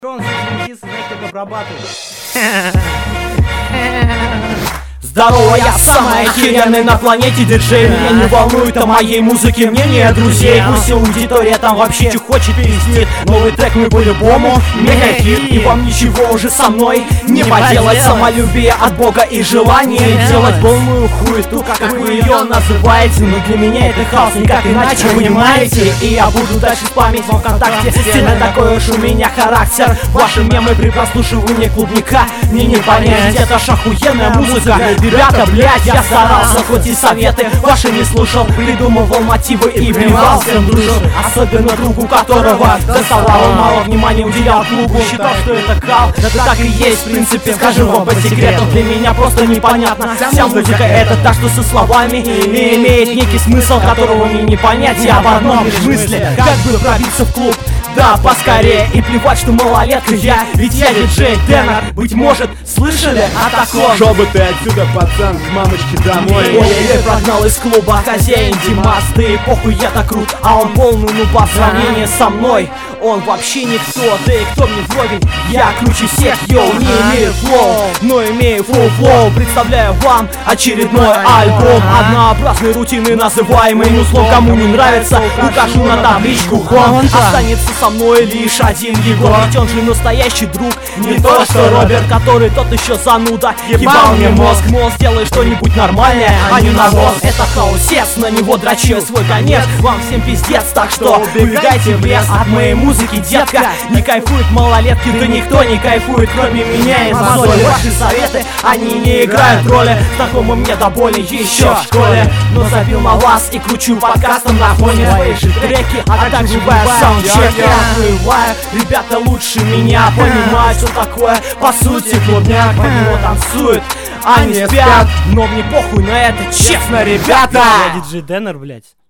Он знаешь, как обрабатывает. Здорово, я самый охеренный на планете диджей. Меня не волнует о моей музыке мнение друзей. Пусть аудитория там вообще хочет пиздит. Новый трек мы по-любому мега-хит. И вам ничего уже со мной не поделать. Самолюбие от Бога и желание делать полную хуету, как вы ее называете. Но для меня это хаос, никак иначе, понимаете? И я буду дальше спамить в ВКонтакте. Сильно такой уж у меня характер. Ваши мемы при прослушивании клубника мне не понять, это ж охуенная музыка. Ребята, блять, я старался, хоть и советы ваши не слушал, придумывал мотивы и вливал всем душу. Особенно другу, которого доставал, мало внимания уделял клубу. Считал, что это кал, это так и есть, в принципе, скажу вам по секрету. Для меня просто непонятно, вся музыка это та, что со словами и имеет некий смысл, которого мне не понять. Я об одном лишь мысли, как бы пробиться в клуб. Да, поскорее, и плевать, что малолетка я, ведь я диджей Денер. Быть может, слышали о таком? Шел бы ты отсюда, пацан, с мамочки домой. Ой-ой-ой, прогнал из клуба хозяин Димас. Да и похуй, я так крут, а он полный нуба. В сравнении со мной он вообще никто. Да и кто мне вровень, я круче всех, йоу. Не имею флоу, но имею флоу. Представляю вам очередной альбом однообразной рутины, называемый услов. Кому не нравится, укажу на табличку хом. Останется со мной лишь один Егор, ведь он же настоящий друг. Не то что Роберт, который тот еще зануда. Ебал мне мозг, сделай что-нибудь нормальное, а не навоз. Это хаосец, на него дрочил свой конец. Вам всем пиздец, так что убегайте в лес от моей музыки, детка. Не кайфует малолетки, да никто не кайфует, кроме меня и мозоли. Ваши советы, они не играют роли. Знакомы мне до боли еще в школе. Но забил на вас и кручу подкастом на фоне свои же треки, а также саундчеки. Ребята лучше меня понимают, что такое по сути клубняк. По него танцуют, они спят, но мне похуй на это, честно, ребята. Я диджей Денер, блять.